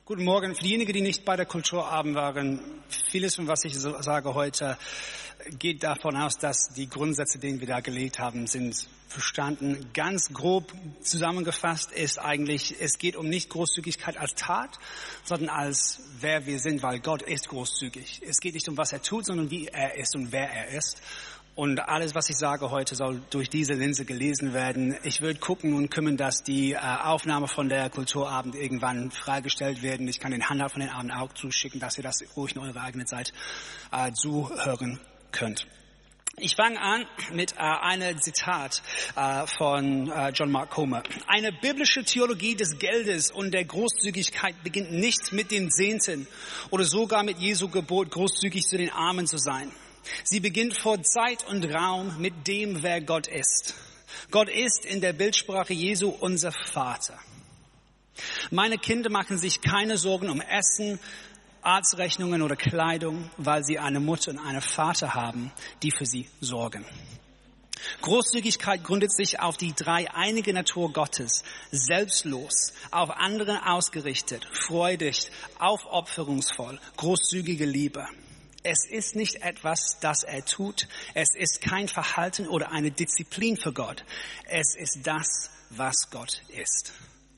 Guten Morgen. Für diejenigen, die nicht bei der Kulturabend waren, vieles von was ich sage heute geht davon aus, dass die Grundsätze, die wir da gelegt haben, sind verstanden. Ganz grob zusammengefasst ist eigentlich, es geht um nicht Großzügigkeit als Tat, sondern als wer wir sind, weil Gott ist großzügig. Es geht nicht um, was er tut, sondern wie er ist und wer er ist. Und alles, was ich sage heute, soll durch diese Linse gelesen werden. Ich würde gucken und kümmern, dass die Aufnahme von der Kulturabend irgendwann freigestellt werden. Ich kann den Handout von den Abend auch zuschicken, dass ihr das ruhig in eurer eigenen Zeit zuhören könnt. Ich fange an mit einem Zitat von John Mark Comer. Eine biblische Theologie des Geldes und der Großzügigkeit beginnt nicht mit den Zehnten oder sogar mit Jesu Gebot, großzügig zu den Armen zu sein. Sie beginnt vor Zeit und Raum mit dem, wer Gott ist. Gott ist in der Bildsprache Jesu unser Vater. Meine Kinder machen sich keine Sorgen um Essen, Arztrechnungen oder Kleidung, weil sie eine Mutter und einen Vater haben, die für sie sorgen. Großzügigkeit gründet sich auf die dreieinige Natur Gottes, selbstlos, auf andere ausgerichtet, freudig, aufopferungsvoll, großzügige Liebe. Es ist nicht etwas, das er tut. Es ist kein Verhalten oder eine Disziplin für Gott. Es ist das, was Gott ist.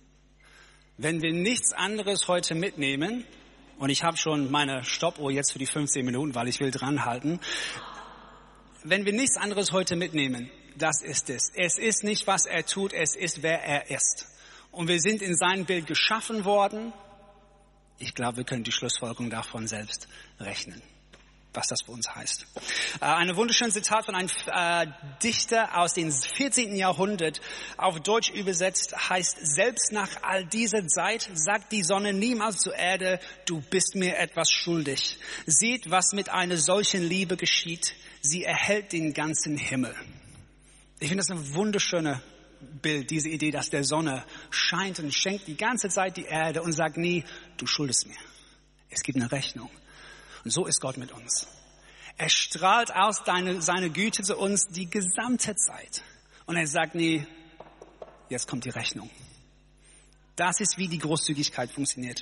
Wenn wir nichts anderes heute mitnehmen, und ich habe schon meine Stoppuhr jetzt für die 15 Minuten, weil ich will dranhalten. Wenn wir nichts anderes heute mitnehmen, das ist es. Es ist nicht, was er tut, es ist, wer er ist. Und wir sind in sein Bild geschaffen worden. Ich glaube, wir können die Schlussfolgerung davon selbst rechnen, was das für uns heißt. Ein wunderschönes Zitat von einem Dichter aus dem 14. Jahrhundert, auf Deutsch übersetzt, heißt: Selbst nach all dieser Zeit sagt die Sonne niemals zur Erde, du bist mir etwas schuldig. Seht, was mit einer solchen Liebe geschieht. Sie erhält den ganzen Himmel. Ich finde das ein wunderschönes Bild, diese Idee, dass der Sonne scheint und schenkt die ganze Zeit die Erde und sagt nie, du schuldest mir. Es gibt eine Rechnung. Und so ist Gott mit uns. Er strahlt aus seine Güte zu uns die gesamte Zeit. Und er sagt nie, jetzt kommt die Rechnung. Das ist, wie die Großzügigkeit funktioniert.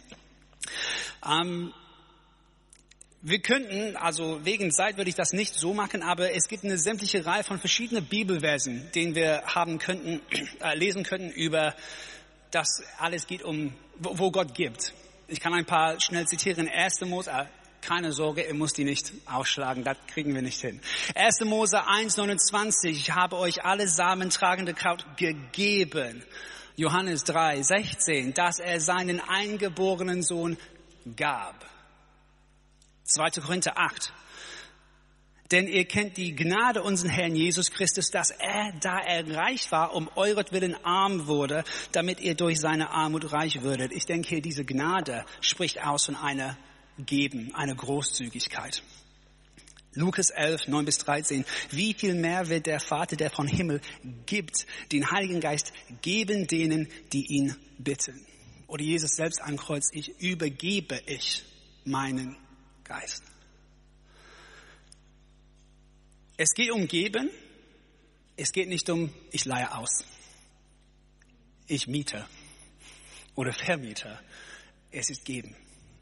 Wir könnten, also wegen Zeit würde ich das nicht so machen, aber es gibt eine sämtliche Reihe von verschiedenen Bibelversen, den wir lesen könnten über das alles geht um, wo Gott gibt. Ich kann ein paar schnell zitieren. 1. Mose, keine Sorge, ihr müsst die nicht ausschlagen, das kriegen wir nicht hin. 1. Mose 1,29, ich habe euch alle samentragende Kraut gegeben. Johannes 3,16, dass er seinen eingeborenen Sohn gab. 2. Korinther 8. Denn ihr kennt die Gnade unseren Herrn Jesus Christus, dass er, da er reich war, um euretwillen arm wurde, damit ihr durch seine Armut reich würdet. Ich denke hier, diese Gnade spricht aus von einer Geben, eine Großzügigkeit. Lukas 11, 9-13. Wie viel mehr wird der Vater, der vom Himmel gibt, den Heiligen Geist geben denen, die ihn bitten? Oder Jesus selbst am Kreuz, übergebe meinen Geist. Es geht um Geben. Es geht nicht um, ich leihe aus. Ich miete oder vermiete. Es ist Geben.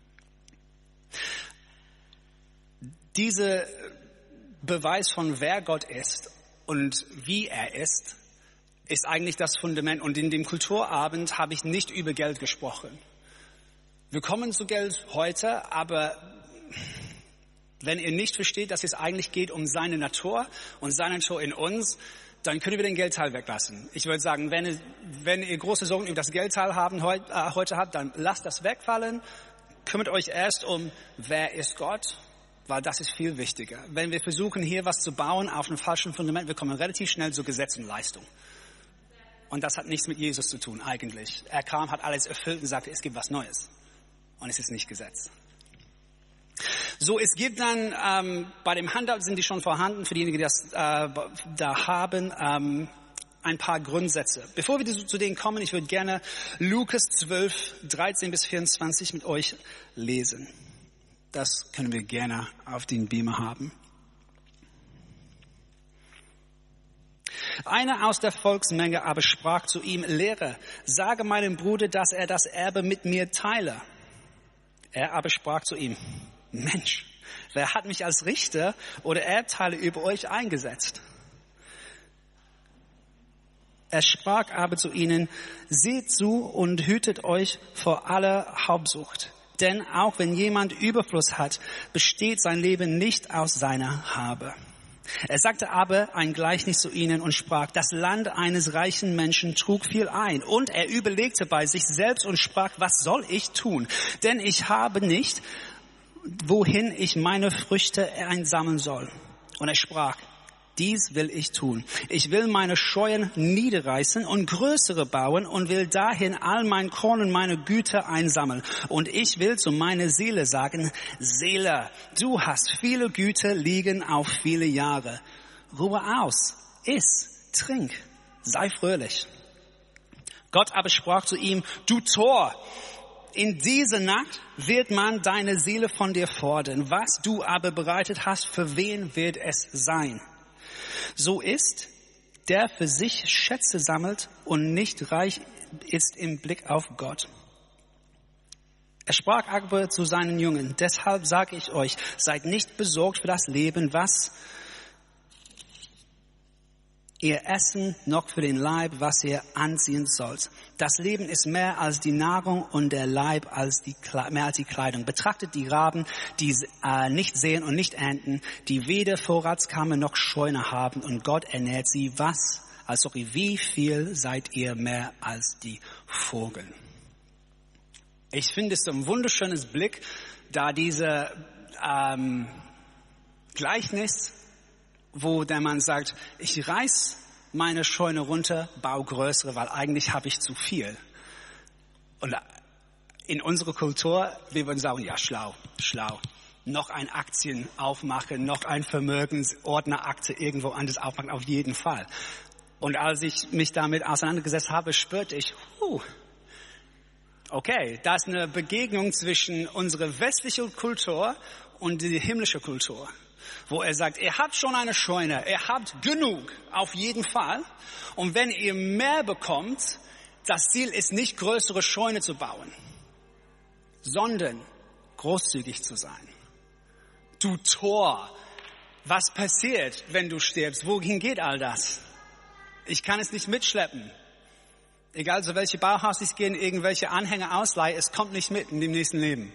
Dieser Beweis von wer Gott ist und wie er ist eigentlich das Fundament. Und in dem Kulturabend habe ich nicht über Geld gesprochen. Wir kommen zu Geld heute, aber wenn ihr nicht versteht, dass es eigentlich geht um seine Natur und seine Natur in uns, dann können wir den Geldteil weglassen. Ich würde sagen, wenn ihr große Sorgen über das Geldteil heute habt, dann lasst das wegfallen. Kümmert euch erst um, wer ist Gott, weil das ist viel wichtiger. Wenn wir versuchen, hier was zu bauen auf einem falschen Fundament, wir kommen relativ schnell zu Gesetz und Leistung. Und das hat nichts mit Jesus zu tun, eigentlich. Er kam, hat alles erfüllt und sagte, es gibt was Neues. Und es ist nicht Gesetz. So, es gibt dann, bei dem Handout sind die schon vorhanden, für diejenigen, die das da haben, ein paar Grundsätze. Bevor wir zu denen kommen, ich würde gerne Lukas 12, 13-24 mit euch lesen. Das können wir gerne auf den Beamer haben. Einer aus der Volksmenge aber sprach zu ihm, Lehrer, sage meinem Bruder, dass er das Erbe mit mir teile. Er aber sprach zu ihm, Mensch, wer hat mich als Richter oder Erbteile über euch eingesetzt? Er sprach aber zu ihnen, seht zu und hütet euch vor aller Habsucht. Denn auch wenn jemand Überfluss hat, besteht sein Leben nicht aus seiner Habe. Er sagte aber ein Gleichnis zu ihnen und sprach, das Land eines reichen Menschen trug viel ein. Und er überlegte bei sich selbst und sprach, was soll ich tun? Denn ich habe nicht, wohin ich meine Früchte einsammeln soll. Und er sprach, dies will ich tun. Ich will meine Scheuern niederreißen und größere bauen und will dahin all mein Korn und meine Güter einsammeln. Und ich will zu meiner Seele sagen, Seele, du hast viele Güter liegen auf viele Jahre. Ruhe aus, iss, trink, sei fröhlich. Gott aber sprach zu ihm, du Tor, in dieser Nacht wird man deine Seele von dir fordern. Was du aber bereitet hast, für wen wird es sein? So ist, der für sich Schätze sammelt und nicht reich ist im Blick auf Gott. Er sprach aber zu seinen Jüngern, deshalb sage ich euch, seid nicht besorgt für das Leben, was ihr essen, noch für den Leib, was ihr anziehen sollt. Das Leben ist mehr als die Nahrung und der Leib mehr als die Kleidung. Betrachtet die Raben, die nicht säen und nicht ernten, die weder Vorratskammer noch Scheune haben und Gott ernährt sie. Wie viel seid ihr mehr als die Vögel? Ich finde es ein wunderschönes Blick, da diese Gleichnis, wo der Mann sagt, ich reiß meine Scheune runter, baue größere, weil eigentlich habe ich zu viel. Und in unserer Kultur, wir würden sagen, ja, schlau. Noch ein Aktien aufmachen, noch ein Vermögensordnerakte irgendwo anders aufmachen, auf jeden Fall. Und als ich mich damit auseinandergesetzt habe, spürte ich, okay, da ist eine Begegnung zwischen unserer westlichen Kultur und der himmlischen Kultur. Wo er sagt, ihr habt schon eine Scheune, ihr habt genug, auf jeden Fall. Und wenn ihr mehr bekommt, das Ziel ist nicht, größere Scheune zu bauen, sondern großzügig zu sein. Du Tor, was passiert, wenn du stirbst? Wohin geht all das? Ich kann es nicht mitschleppen. Egal zu welche Bauhaus ich gehe, irgendwelche Anhänger ausleihe, es kommt nicht mit in dem nächsten Leben.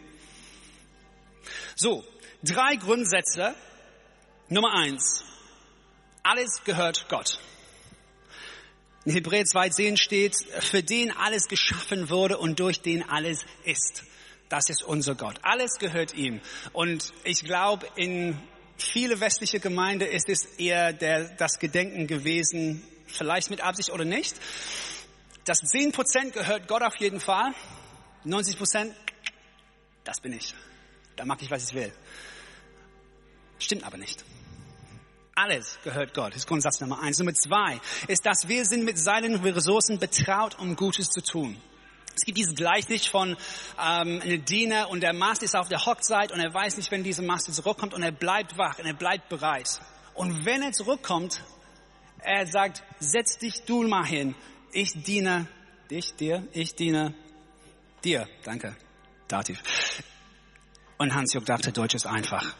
So, 3 Grundsätze. Nummer 1. Alles gehört Gott. In Hebräer 2,10 steht, für den alles geschaffen wurde und durch den alles ist. Das ist unser Gott. Alles gehört ihm. Und ich glaube, in viele westliche Gemeinden ist es eher das Gedenken gewesen, vielleicht mit Absicht oder nicht. Das 10% gehört Gott auf jeden Fall. 90%, das bin ich. Da mache ich, was ich will. Stimmt aber nicht. Alles gehört Gott. Das ist Grundsatz Nummer 1. Nummer 2 ist, dass wir sind mit seinen Ressourcen betraut, um Gutes zu tun. Es gibt dieses Gleichnis von einem Diener und der Mast ist auf der Hochzeit und er weiß nicht, wenn diese Mast zurückkommt und er bleibt wach und er bleibt bereit. Und wenn er zurückkommt, er sagt, setz dich du mal hin. Ich diene dir. Danke. Dativ. Und Hans-Jörg dachte, Deutsch ist einfach.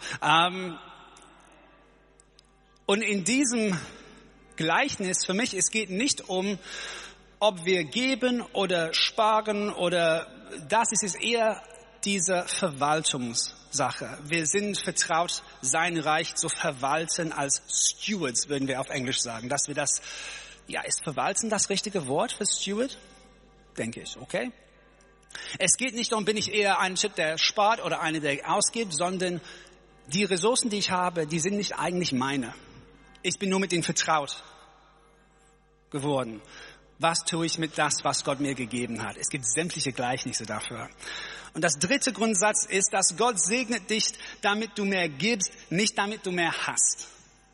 Und in diesem Gleichnis für mich, es geht nicht um, ob wir geben oder sparen oder das ist es eher diese Verwaltungssache. Wir sind vertraut, sein Reich zu verwalten als Stewards, würden wir auf Englisch sagen. Dass wir das, ist verwalten das richtige Wort für Steward? Denke ich, okay. Es geht nicht darum, bin ich eher ein Typ, der spart oder einer, der ausgibt, sondern die Ressourcen, die ich habe, die sind nicht eigentlich meine. Ich bin nur mit ihnen vertraut geworden. Was tue ich mit das, was Gott mir gegeben hat? Es gibt sämtliche Gleichnisse dafür. Und das 3. Grundsatz ist, dass Gott segnet dich, damit du mehr gibst, nicht damit du mehr hast.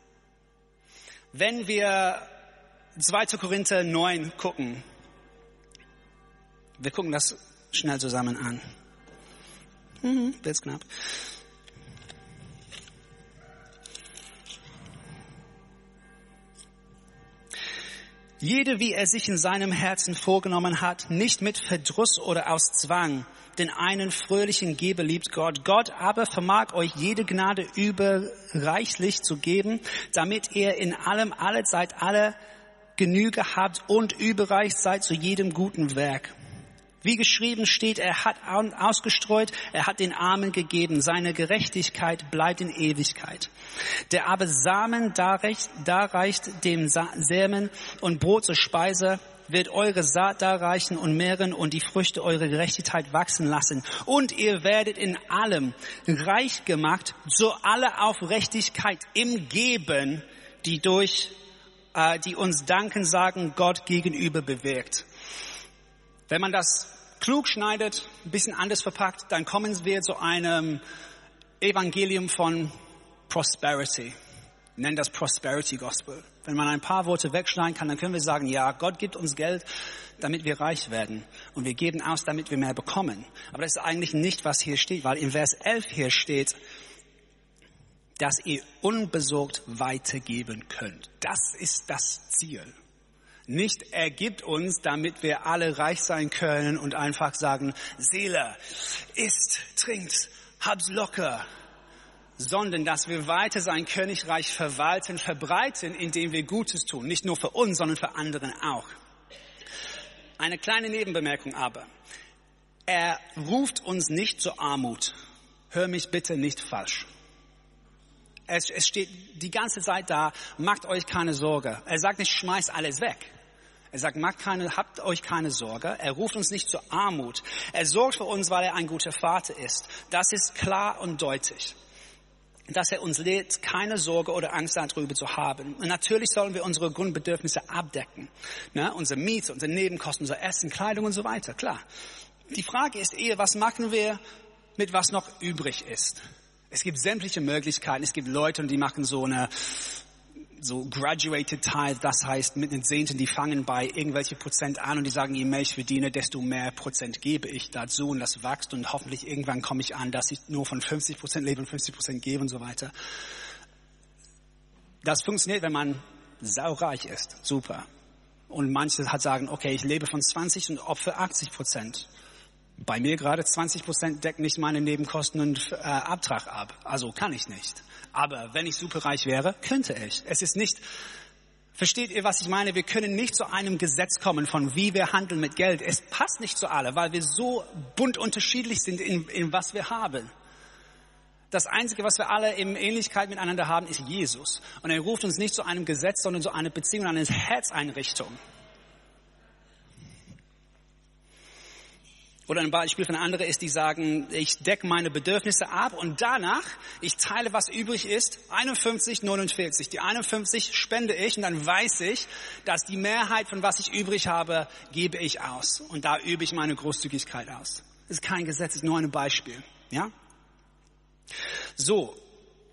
Wenn wir 2. Korinther 9 gucken, wir gucken das schnell zusammen an. Wird's knapp. Jeder, wie er sich in seinem Herzen vorgenommen hat, nicht mit Verdruss oder aus Zwang, den einen fröhlichen Geber liebt Gott. Gott aber vermag euch jede Gnade überreichlich zu geben, damit ihr in allem, alle Zeit, alle Genüge habt und überreich seid zu jedem guten Werk. Wie geschrieben steht, er hat ausgestreut, er hat den Armen gegeben, seine Gerechtigkeit bleibt in Ewigkeit. Der aber Samen darreicht dem Sämen und Brot zur Speise, wird eure Saat darreichen und mehren und die Früchte eurer Gerechtigkeit wachsen lassen. Und ihr werdet in allem reich gemacht, so alle Aufrichtigkeit im Geben, die uns Danken sagen, Gott gegenüber bewirkt. Wenn man das klug schneidet, ein bisschen anders verpackt, dann kommen wir zu einem Evangelium von Prosperity. Wir nennen das Prosperity Gospel. Wenn man ein paar Worte wegschneiden kann, dann können wir sagen, ja, Gott gibt uns Geld, damit wir reich werden. Und wir geben aus, damit wir mehr bekommen. Aber das ist eigentlich nicht, was hier steht, weil in Vers 11 hier steht, dass ihr unbesorgt weitergeben könnt. Das ist das Ziel. Nicht, er gibt uns, damit wir alle reich sein können und einfach sagen, Seele, isst, trinkt, hab's locker. Sondern, dass wir weiter sein Königreich verwalten, verbreiten, indem wir Gutes tun. Nicht nur für uns, sondern für anderen auch. Eine kleine Nebenbemerkung aber. Er ruft uns nicht zur Armut. Hör mich bitte nicht falsch. Es steht die ganze Zeit da, macht euch keine Sorge. Er sagt nicht, schmeißt alles weg. Er sagt, habt euch keine Sorge. Er ruft uns nicht zur Armut. Er sorgt für uns, weil er ein guter Vater ist. Das ist klar und deutlich. Dass er uns lehrt, keine Sorge oder Angst darüber zu haben. Und natürlich sollen wir unsere Grundbedürfnisse abdecken. Ne? Unsere Miete, unsere Nebenkosten, unser Essen, Kleidung und so weiter. Klar. Die Frage ist eher, was machen wir mit was noch übrig ist? Es gibt sämtliche Möglichkeiten. Es gibt Leute, die machen so graduated tithe, das heißt mit den Zehnten, die fangen bei irgendwelche Prozent an und die sagen, je mehr ich verdiene, desto mehr Prozent gebe ich dazu und das wächst und hoffentlich irgendwann komme ich an, dass ich nur von 50% lebe und 50% gebe und so weiter. Das funktioniert, wenn man saureich ist. Super. Und manche sagen, okay, ich lebe von 20 und opfere 80%. Bei mir gerade 20% deckt nicht meine Nebenkosten und Abtrag ab. Also kann ich nicht. Aber wenn ich superreich wäre, könnte ich. Es ist nicht, versteht ihr, was ich meine? Wir können nicht zu einem Gesetz kommen, von wie wir handeln mit Geld. Es passt nicht zu alle, weil wir so bunt unterschiedlich sind in was wir haben. Das Einzige, was wir alle in Ähnlichkeit miteinander haben, ist Jesus. Und er ruft uns nicht zu einem Gesetz, sondern zu einer Beziehung, einer Herzeinrichtung. Oder ein Beispiel von anderen ist, die sagen, ich decke meine Bedürfnisse ab und danach, ich teile, was übrig ist, 51, 49. Die 51 spende ich und dann weiß ich, dass die Mehrheit von was ich übrig habe, gebe ich aus. Und da übe ich meine Großzügigkeit aus. Das ist kein Gesetz, das ist nur ein Beispiel. Ja? So.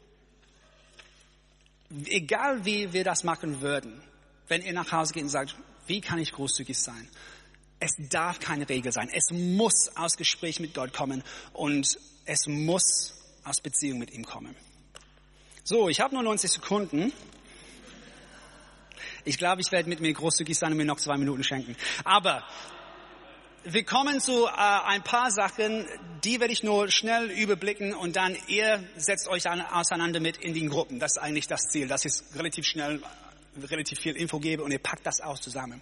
Egal wie wir das machen würden, wenn ihr nach Hause geht und sagt, wie kann ich großzügig sein? Es darf keine Regel sein. Es muss aus Gespräch mit Gott kommen und es muss aus Beziehung mit ihm kommen. So, ich habe nur 90 Sekunden. Ich glaube, ich werde mit mir großzügig sein und mir noch 2 Minuten schenken. Aber wir kommen zu ein paar Sachen, die werde ich nur schnell überblicken und dann ihr setzt euch auseinander mit in den Gruppen. Das ist eigentlich das Ziel, dass ich relativ schnell relativ viel Info gebe und ihr packt das aus zusammen.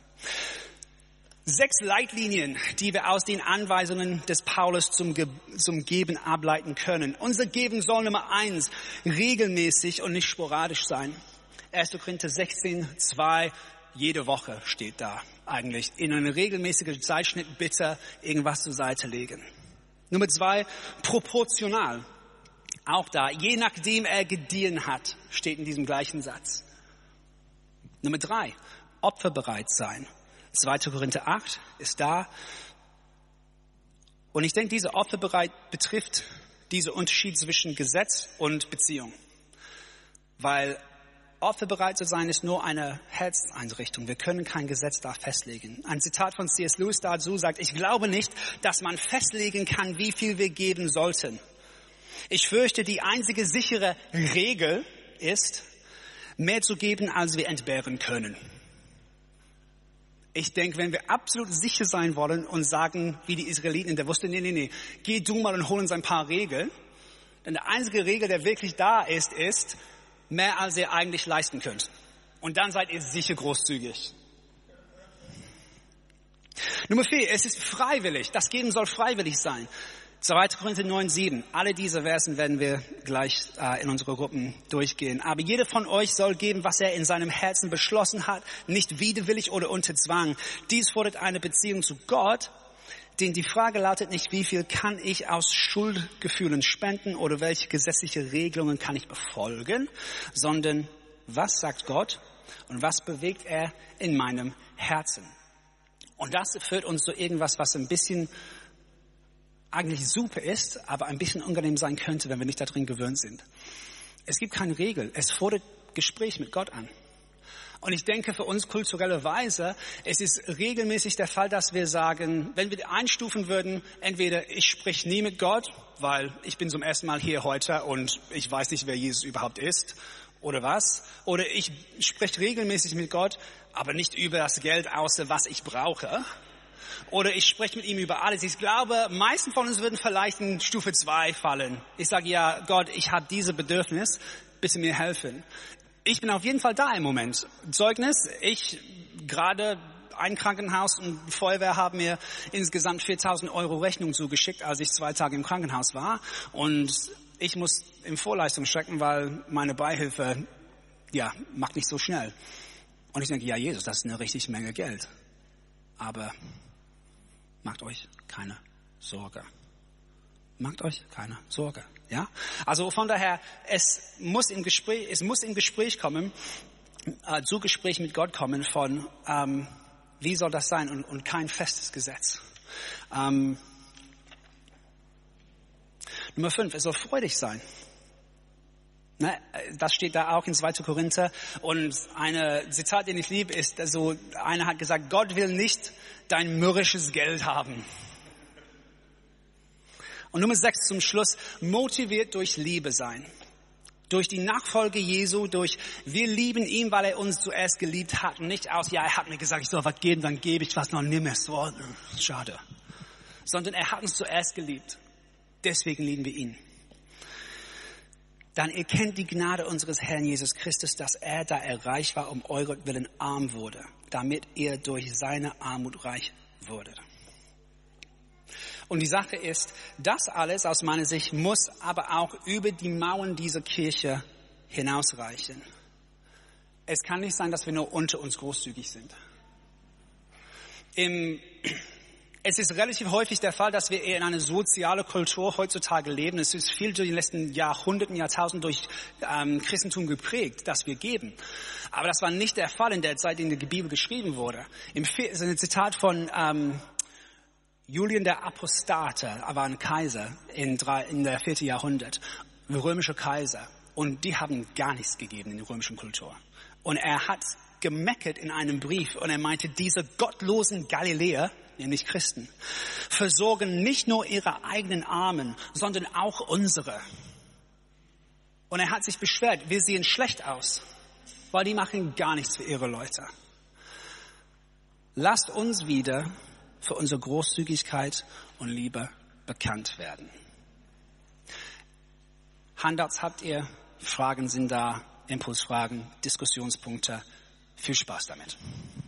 6 Leitlinien, die wir aus den Anweisungen des Paulus zum Geben ableiten können. Unser Geben soll Nummer 1 regelmäßig und nicht sporadisch sein. 1. Korinther 16, 2, jede Woche steht da eigentlich. In einem regelmäßigen Zeitschnitt bitte irgendwas zur Seite legen. Nummer 2, proportional. Auch da, je nachdem er gediehen hat, steht in diesem gleichen Satz. Nummer 3, opferbereit sein. 2. Korinther 8 ist da. Und ich denke, diese Opferbereit betrifft diesen Unterschied zwischen Gesetz und Beziehung. Weil opferbereit zu sein ist nur eine Herzeinrichtung. Wir können kein Gesetz da festlegen. Ein Zitat von C.S. Lewis dazu sagt, ich glaube nicht, dass man festlegen kann, wie viel wir geben sollten. Ich fürchte, die einzige sichere Regel ist, mehr zu geben, als wir entbehren können. Ich denke, wenn wir absolut sicher sein wollen und sagen, wie die Israeliten in der Wüste, nee, geh du mal und hol uns ein paar Regeln. Denn der einzige Regel, der wirklich da ist mehr als ihr eigentlich leisten könnt. Und dann seid ihr sicher großzügig. Nummer 4, es ist freiwillig. Das Geben soll freiwillig sein. 2. Korinther 9,7. Alle diese Versen werden wir gleich in unsere Gruppen durchgehen. Aber jeder von euch soll geben, was er in seinem Herzen beschlossen hat, nicht widerwillig oder unter Zwang. Dies fordert eine Beziehung zu Gott, denn die Frage lautet nicht, wie viel kann ich aus Schuldgefühlen spenden oder welche gesetzliche Regelungen kann ich befolgen, sondern was sagt Gott und was bewegt er in meinem Herzen. Und das führt uns zu irgendwas, was ein bisschen eigentlich super ist, aber ein bisschen unangenehm sein könnte, wenn wir nicht darin gewöhnt sind. Es gibt keine Regel. Es fordert Gespräch mit Gott an. Und ich denke, für uns kulturellerweise, es ist regelmäßig der Fall, dass wir sagen, wenn wir einstufen würden, entweder ich sprich nie mit Gott, weil ich bin zum ersten Mal hier heute und ich weiß nicht, wer Jesus überhaupt ist, oder was. Oder ich spreche regelmäßig mit Gott, aber nicht über das Geld, außer was ich brauche. Oder ich spreche mit ihm über alles. Ich glaube, meisten von uns würden vielleicht in Stufe 2 fallen. Ich sage, ja, Gott, ich habe diese Bedürfnis, bitte mir helfen. Ich bin auf jeden Fall da im Moment. Zeugnis, ich gerade ein Krankenhaus und Feuerwehr haben mir insgesamt 4.000 € Rechnung zugeschickt, als ich 2 Tage im Krankenhaus war. Und ich muss in Vorleistung stecken, weil meine Beihilfe, macht nicht so schnell. Und ich denke, ja, Jesus, das ist eine richtig Menge Geld. Aber macht euch keine Sorge. Macht euch keine Sorge. Ja? Also von daher, es muss im Gespräch kommen, zu Gespräch mit Gott kommen von, wie soll das sein und kein festes Gesetz. Nummer 5, es soll freudig sein. Ne, das steht da auch in 2. Korinther. Und eine Zitat, den ich liebe, ist, also einer hat gesagt, Gott will nicht dein mürrisches Geld haben. Und Nummer 6 zum Schluss, motiviert durch Liebe sein. Durch die Nachfolge Jesu, wir lieben ihn, weil er uns zuerst geliebt hat. Und nicht aus, er hat mir gesagt, ich soll was geben, dann gebe ich was, noch nimm es. Oh, schade. Sondern er hat uns zuerst geliebt. Deswegen lieben wir ihn. Dann erkennt die Gnade unseres Herrn Jesus Christus, dass er, da er reich war, um euretwillen arm wurde, damit ihr durch seine Armut reich wurdet. Und die Sache ist, das alles aus meiner Sicht muss aber auch über die Mauern dieser Kirche hinausreichen. Es kann nicht sein, dass wir nur unter uns großzügig sind. Es ist relativ häufig der Fall, dass wir eher in einer sozialen Kultur heutzutage leben. Es ist viel durch die letzten Jahrhunderten, Jahrtausenden durch Christentum geprägt, dass wir geben. Aber das war nicht der Fall in der Zeit, in der die Bibel geschrieben wurde. Es ist ein Zitat von Julian der Apostate, er war ein Kaiser in der 4. Jahrhundert, ein römischer Kaiser. Und die haben gar nichts gegeben in der römischen Kultur. Und er hat gemeckert in einem Brief und er meinte, diese gottlosen Galiläer, nämlich Christen, versorgen nicht nur ihre eigenen Armen, sondern auch unsere. Und er hat sich beschwert, wir sehen schlecht aus, weil die machen gar nichts für ihre Leute. Lasst uns wieder für unsere Großzügigkeit und Liebe bekannt werden. Handouts habt ihr, Fragen sind da, Impulsfragen, Diskussionspunkte. Viel Spaß damit.